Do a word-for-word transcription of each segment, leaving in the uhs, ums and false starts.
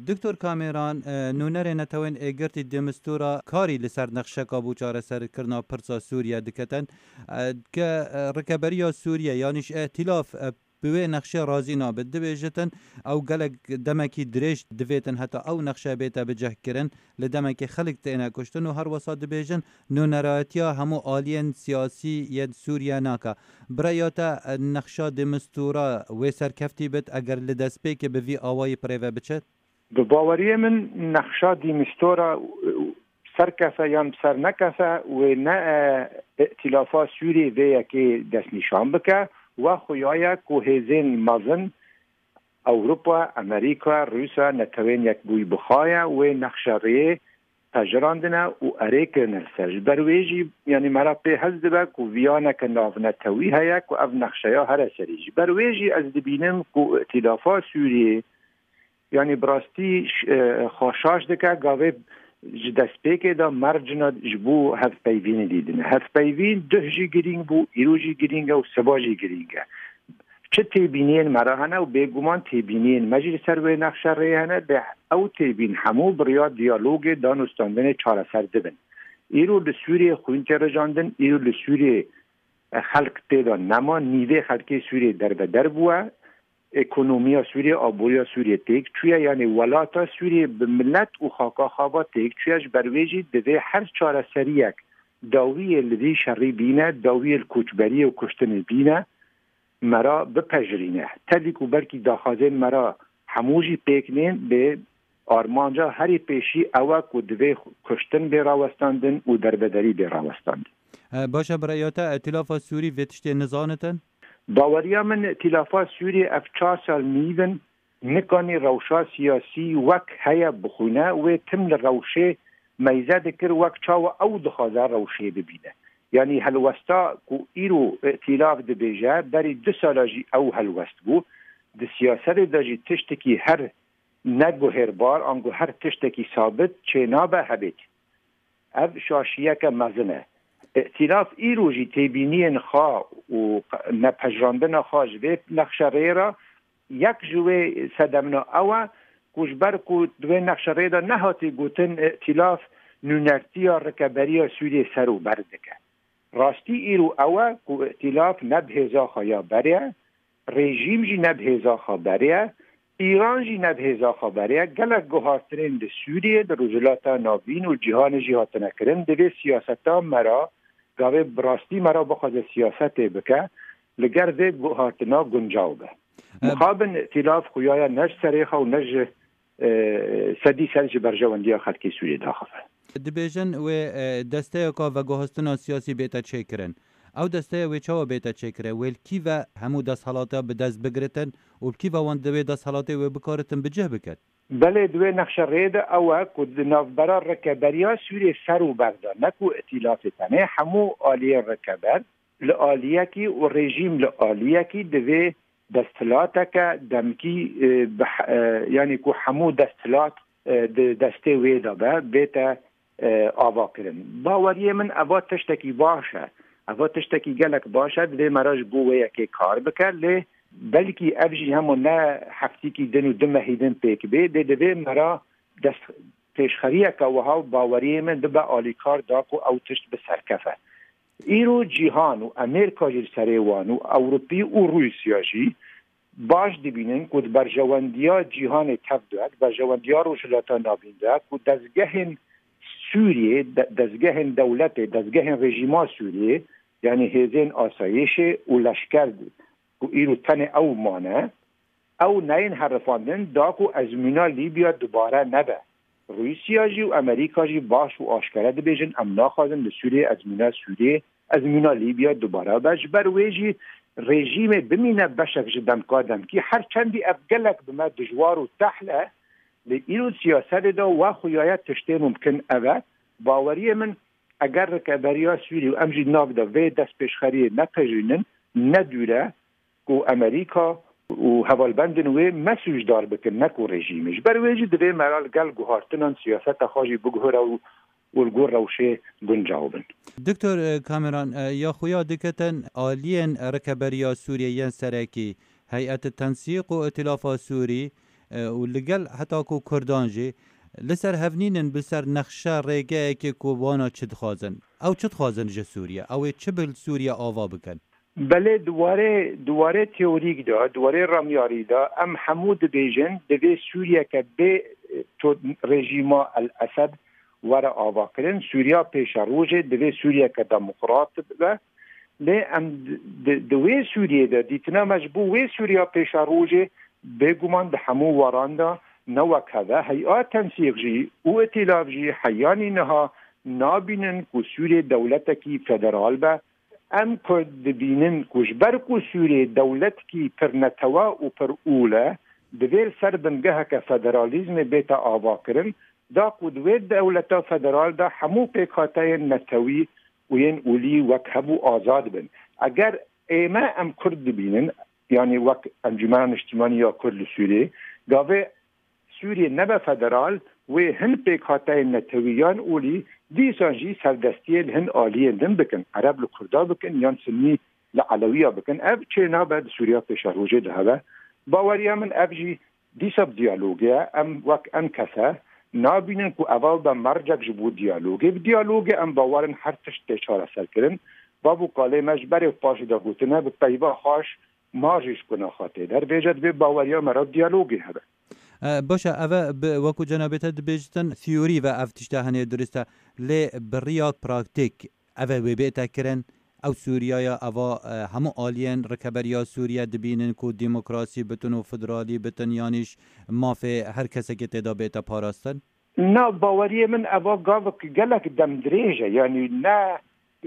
دکتور کامران نونر نتوین اگرتی دمستورا کاری لسر نقشه کابو چاره سر کرنا پرسا سوریا دکتن که رکبریا سوریا یعنیش ائتلاف بوی نقشه رازی نابد دبیجتن او گلک دمکی درشت دویتن حتی او نقشه بیتا بجه کرن لدمکی خلق تینا کشتن و هر وسط دبیجن نونراتیا همو آلین سیاسی ید سوریا ناکا برایاتا نقشه دمستورا وی سرکفتی بد اگر لدست بی که بوی آوای پریوه بچد؟ بباوری من نقشه دمستورا سرکفه یا سر نکفه و نه ائتلافا سوری وی که دست نشان بکه و خویای کوهزین مازن اوروپا، امریکا، روسا نتوین یک بوی بخوایا و نقشه ری تجراندنه و اریکن سرج برویجی یعنی مرا به حزد با کو ویانه که ناو نتوی هیا کو او نقشه ها هر سریج برویجی از دبینم کو ائتلافا سوریه یعنی براستی خاشاش دکه گاوه دست پیکه دا مرجنا جبو هف پیوین دیدن هف پیوین ده جی گرینگ بو ایرو جی گرینگ و سبا جی گرینگ چه تیبینین مراهنه و بگومان تیبینین مجلس سروی نقشه ریهنه به او تیبین همو بریا دیالوگ دانستاندن چاره سر دبن ایرو لسوری خوین رجاندن ایرو لسوری خلق تیدا نما نیوه خلقی سوری در به در بوه اکونومیا سوریه آبوریا سوریه تیک چویا یعنی ولاتا سوریه به ملت و خاکا خوابا تیک چویاش برویجی دوی هر چاره سری یک داوی لذی شری بینه داوی الکوچبری و کشتن بینه مرا بپجرینه تلیکو برکی داخازین مرا هموجی پیکنین به آرمانجا هری پیشی اوک و دوی کشتن بیراوستاندن و دربدری بیراوستاندن باشه برایاتا ائتلاف سوری ویتشتی نزانتن؟ باوریا من ائتلافا سوری اف چهار سال میون نکانی روشا سیاسی وک هیا بخونه و تم لروشه میزه دکر وک چاو او دخوازه روشه ببینه یعنی هلوستا کو ایرو ائتلاف دبیجه بری دو سالاجی او هلوست بو د سیاست داجی تشتکی هر نگو هر بار آنگو هر تشتکی ثابت چه نابه هبید اف شاشیه که مزنه ائتلاف ایروجی تیبینین خواه و نپجراندن خواه جوه نقشه ری را یک جوه صدمنا اوه کشبر که دوه نقشه ری را نهاتی گوتن ائتلاف نونرتی رکبری سوری سرو بردکه راستی ایرو اوه که ائتلاف نبهزا خواه یا بریه رژیم جی نبهزا خواه بریه ایران جی نبهزا خواه بریه گلک گوهارترین ده سوریه ده روزلاتا ناوین و جهان جی هاتنه کرن دوه سیاستا مرا گاوه براستی مرا بخواست سیاست بکه لگر ده هاتنا گنجاو به مخابن ائتلاف خویایا نج سریخه و نج سدی سرج برجواندی خلکی سوری داخل دبیجن و دسته که و گوهستنا سیاسی بیتا چه کرن او دسته و چاو بیتا چه کرن ویل کی و همو دست حالاتا به دست بگرتن و کی و وان دوی دست حالاتا و بکارتن بجه بکد بله دوی نقشه رید اوه که نافبرا رکبریا سوری سرو برده نکو ائتلاف تنه همو آلیه رکبر لآلیه کی و رژیم لآلیه کی دوی دستلاتا که دمکی بح... یعنی که همو دستلات دسته ویدا به بیتا آوا کرن باوریه من اوه تشتکی باشه اوه تشتکی گلک باشه دوی مراج گوه یکی کار بکر لی بلکی افجی همون نه هفتی که دنو دم هیدن پیک بی ده دوی مرا دست پیشخریه که وها باوریه من دو با آلیکار داکو او تشت بسرکفه ایرو جیهان و امریکا جیر سریوان و اوروپی و روسیا جی باش دبینن که برجواندیا جیهان تف دوک برجواندیا روشلاتا نابین دوک که دزگهن سوریه دزگهن دولت دزگهن رژیما سوریه یعنی هزین آسایش و لشکر بود و ایرو تن او مانه او نین حرفاندن داکو ازمینا لیبیا دوباره نبه روسیا جی و امریکا جی باش و آشکره ده بیجن امنا خوازن لسوریه ازمینا سوریه ازمینا لیبیا دوباره بش برویجی رژیم بمینه بشک جدم کادم که هر چندی افگلک بما دجوار و تحله لی ایرو سیاست دا و خویایت تشته ممکن اوه باوری من اگر رکبریا سوری و امجی ناف دا وی دست پیشخری نپجرینن ندوره که امریکا و حوالبندن وی مسوج دار بکن نکو رژیمش برویجی دوی مرال گل گوهارتنان سیاست خواهی بگهره و والگور روشه گنجاوبن دکتر کامران یا خویا دکتن آلین رکبریا سوریه ین سرکی هیئت تنسیق و ائتلاف سوری و لگل حتی کو کردان جی لسر هفنینن بسر نقشه ریگه که کوبانا چه دخوازن او چه دخوازن جه سوریا او چه بل سوریا آوا بکن بله دواره دواره تئوریک دا دواره رامیاری دا ام حمود بیجن دوی سوریا که به تو رژیما الاسد وره آوا کرن سوریا پیش روژه دوی سوریا که دموکرات به لی ام دوی سوریا دا دیتنا مجبو وی سوریا پیش روژه بگومان ده همو واراندا نوک هده هیئات تنسیق جی او اتلاف جی حیانی نها نابینن که سوری دولت کی فدرال با ام کرد بینن کش بر که سوری دولت کی پر نتوا و پر اوله دویل سر بنگه که فدرالیزم بیتا آوا کرن دا قدوی دولتا فدرال دا همو پیکاتای نتوی و ین اولی وک هبو آزاد بن اگر ایما ام کرد بینن یعنی وک انجمن اجتماعی یا کرد سوری گاوه سوریه نبا فدرال و هن پیکاتای نتویان اولی دیسان جی سردستی هن آلیه دن بکن عرب لکردا بکن یان سنی لعلویه بکن اب چه نابد سوریا پیش روژه ده هوا باوریا من اب جی دیساب دیالوگه ام وک ام کسا نابینن که اول با مرجع جبو دیالوگه و دیالوگه ام باورن هر تشت تشار سر کرن بابو قاله مجبر پاش دا گوتنه به پیبا خاش ماجش کنه خاطر در بیجد به باوریا مرا دیالوگه هوا باشه اوه وکو جنابیت دبیجتن ثیوری و افتشته هنه درسته لی بریاد پراکتیک اوه وی بیتا کرن او سوریا یا اوه همو آلین رکبریا سوریا دبینن که دیموکراسی بتن و فدرالی بتن یانیش مافی هر کسی که تدا بیتا پاراستن؟ نه باوری من اوه گاوه که گلک دم دریجه یعنی نه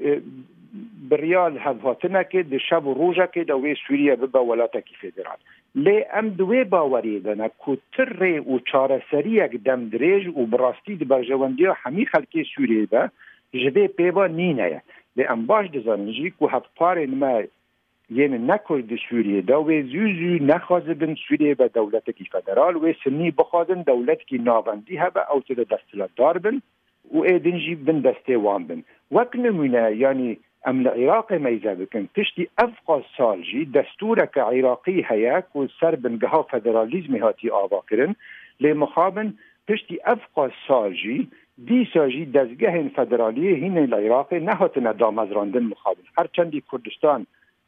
بریال هفاتنه که ده شب و روژه که دوی سوریا ببا ولاتا کی فدرال لی ام دوی باوری دانه که تر و چاره سری یک دم دریج و براستی ده برجواندی ها همی خلکی سوریه با جده پیبا نینه لی ام باش دزانجی که هفت پار نما یعنی نکرد سوریه دا و زوزو نخوازه بن سوریه با دولت کی فدرال و سنی بخوازن دولت کی ناوندی ها با او تده دستلات دار بن و ایدنجی بن دسته وان بن وک نمونه یعنی ام العراق ميزه بكن تشتي افقا سال جي دستورك عراقي هيا كل سر بنجها فدراليزم هاتي آواكرن لمخابن تشتي افقا سال جي دي ساجي دزگه فدراليه هين العراق نهاتنا دامزراندن مخابن هر چندي كردستان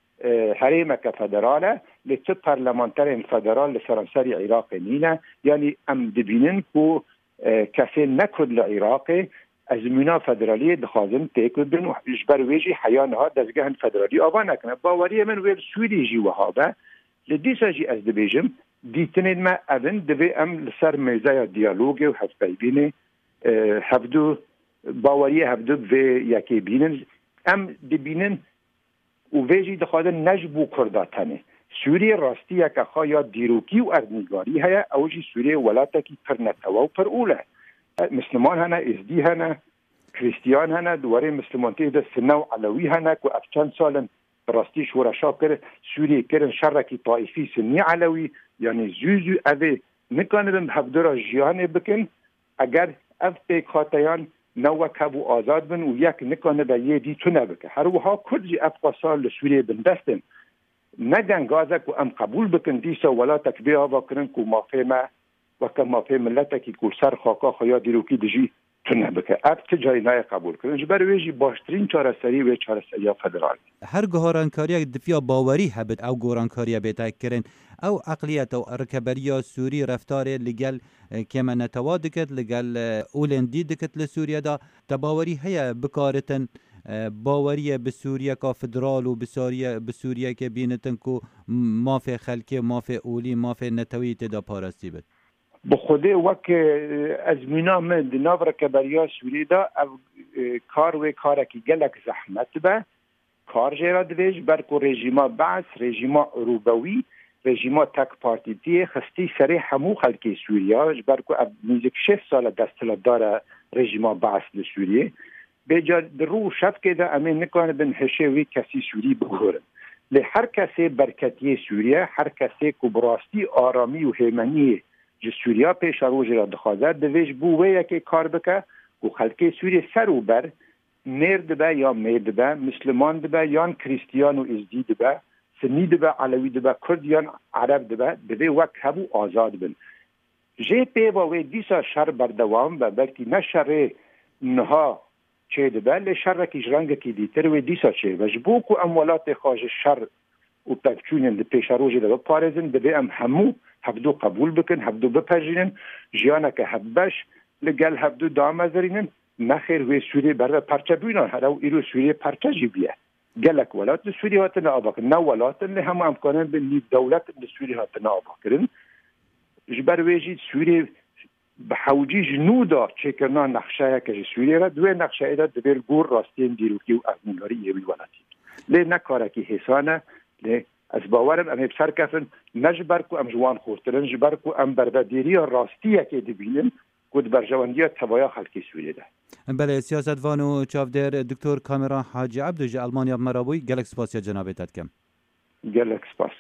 حريمك فدراله لتو پارلمانتر فدرال لسرانسر عراق نينه يعني ام دبينن كو كسي نكرد العراق ازمونا فدرالی دخوازن تکودن و اجبر ویجی حیانها دزگهن فدرالی آبا نکنه باوری من ویل سویدی جی وهابه لدیسا جی از دبیجم دیتنین ما اون دوی ام لسر میزای دیالوگی و هفت بینه هفدو باوری هفدو و یکی بینن ام دبینن و ویجی دخوازن نجبو کرداتنه سوریه راستی یک خوایا دیروکی و ارنگاری هیا اوجی سوریه ولاتا کی پر نتوا و پر اوله مسلمان هنا ازدی هنا کریستیان هنا دواره مسلمان تیده سنو علوی هنا که اف چند سالن راستی شورشا کرد سوریه کرن شرکی طائفی سنی علوی یعنی زوزو اوه نکانه هفدورا جیانه بکن اگر اف پیک خاطیان نوک هبو آزاد بن و یک نکانه با یه دی تو نبکه هر وها کدی افقا سال لسوریه بندستن نگن گازه که ام قبول بکن دیسا ولا تکبیه آوا کرن که مافهمه وقت ما في ملتك يقول سر خاكا خيا ديروكي دجي تنه بك اب تجاري ناي قبول كرن جبر ويجي باشترين چاره سري و چاره سري فدرال هر گهارانکاری دفیا باوری هبت او گهارانکاری بیت کرن او عقلیت او رکبریا سوری رفتار لگل کما نتوادکت لگل اولندی دکت لسوریا دا تباوری هيا بکارتن باوریه به سوریه کا فدرال و بسوریه به سوریه که بینتن کو ما في خلکی ما في اولی ما في نتوی تدا پارستی بد بخوده وک ازمینا من دناو رکبریا سوری دا او کار و کارکی گلک زحمت با کار جیرا دویج برکو رژیما بعث رژیما روبوی رژیما تک پارتیتی خستی سری همو خلکی سوریا برکو اب میزک شش سال دستلات داره رژیما بعث لسوریه بجا درو شف که دا امین نکانه بن هشوی کسی سوری بگورن لی هر کسی برکتی سوریه هر کسی کبراستی آرامی و هیمنی جو سوریا پیش روز را دخوازه دویش بوه یکی کار بکه و خلقه سوری سر و بر مرد به یا مرد به مسلمان به یا کریستیان و ازدی به سنی به علوی به کرد یا عرب به دوی وقت هبو آزاد بن جی پی و دیسا شر بردوام و بلکی نشر نها چه دبل شر کی جرنگ کی دیتر و دیسا چه و جبو کو اموالات خارج شر و پکچونن د پیشروج د پارزن د ام همو هبدو قبول بکن هبدو بپجرین جیانا که هبش لگل هبدو دامزرینن نخیر و سوری بر پرچه بینا هراو ایرو سوری پرچه جیبیه گلک ولات سوری هات نابک نه ولات نه هم امکانن به نی دولت سوری هات نابکرین جبر ویجی سوری به حوجی جنودا چکرنا نقشه که سوری را دو نقشه دا دبیر گور راستین دیروکی و ازموناری یوی ولاتی لی نکاره کی حسانه لی از باورم ام بسر کفن نجبر کو ام جوان خورترن جبر کو ام بردادیری راستیه که دبینن کود برجواندی تبایا خلکی سوریه ده. بله سیاستوان و چاودر دکتر کامران حاجی عبدو جه المانیا مرابوی گلک سپاس جنابتت کم. گلک سپاس.